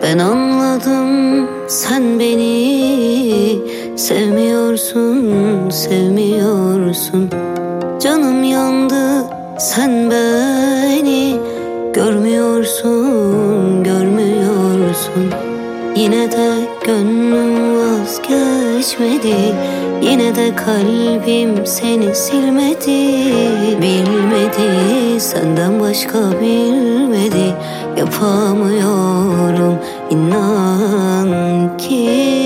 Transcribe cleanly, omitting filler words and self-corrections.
Ben anladım, sen beni sevmiyorsun, sevmiyorsun. Canım yandı, sen beni görmüyorsun, görmüyorsun. Yine de gönlüm vazgeçmedi, yine de kalbim seni silmedi. Bilmedi, senden başka bilmedi. Yapamıyorum inan ki.